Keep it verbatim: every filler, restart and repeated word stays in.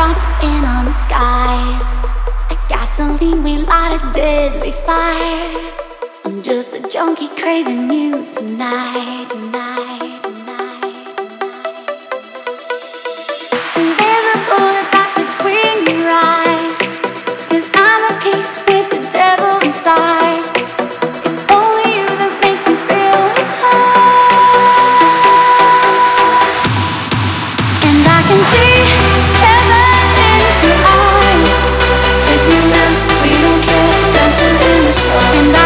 dropped in on the skies. Like gasoline, we light a deadly fire. I'm just a junkie craving you tonight, tonight, tonight, tonight. And there's a bullet right between your eyes, 'cause I'm a piece with the devil inside. It's only you that makes me feel this high. And I can see heaven in your eyes. Take me now, we don't care, dancing in the sun. And I